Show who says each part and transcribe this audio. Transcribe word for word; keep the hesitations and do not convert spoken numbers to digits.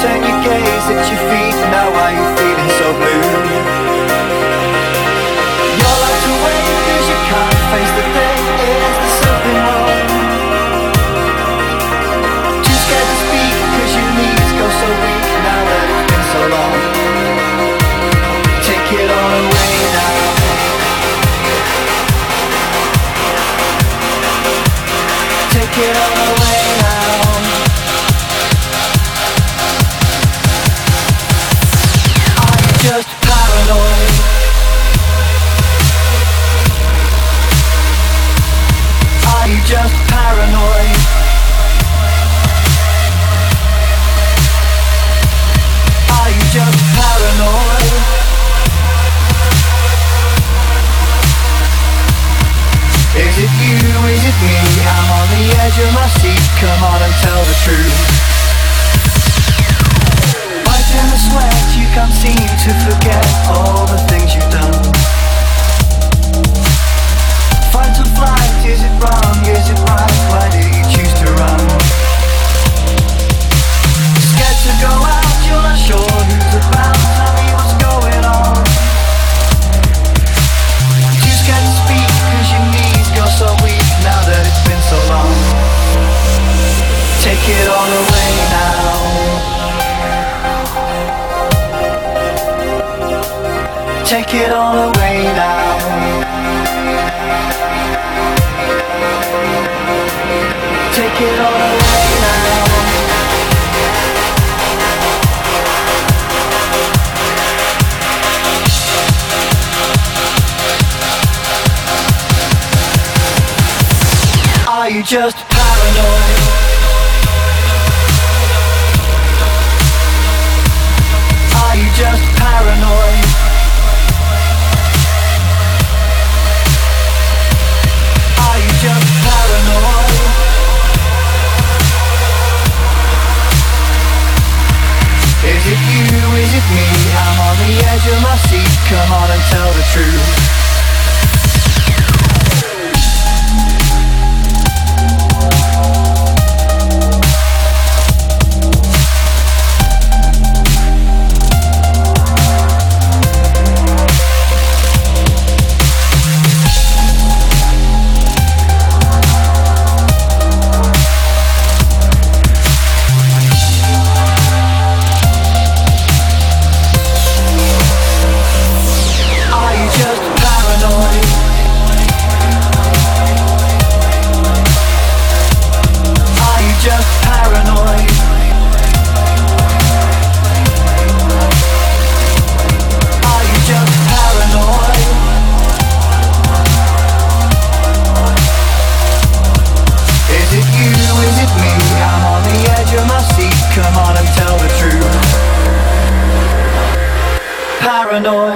Speaker 1: turn your gaze at your feet. Now why you feeling so blue? You're locked away cause you can't face the thing. Is there something wrong? Too scared to speak cause your knees go so weak. Now that it's been so long, take it all away now. Take it all away now. Are you just paranoid? Are you just paranoid? Are you just paranoid? Is it you, is it me? I'm on the edge of my seat. Come on and tell the truth. Wiping the sweat, you can't seem to forget all the things you've done. Fight or flight, is it wrong, is it right? Why do you choose to run? Scared to go out, you're not sure who's about. Tell me what's going on. Too scared to speak cause your knees go so weak. Now that it's been so long, take it all away now. Take it all away now. Take it all away now. Are you just paranoid? Are you just paranoid? Are you just paranoid? Is it you, is it me? I'm on the edge of my seat. Come on and tell the truth. Paranoid.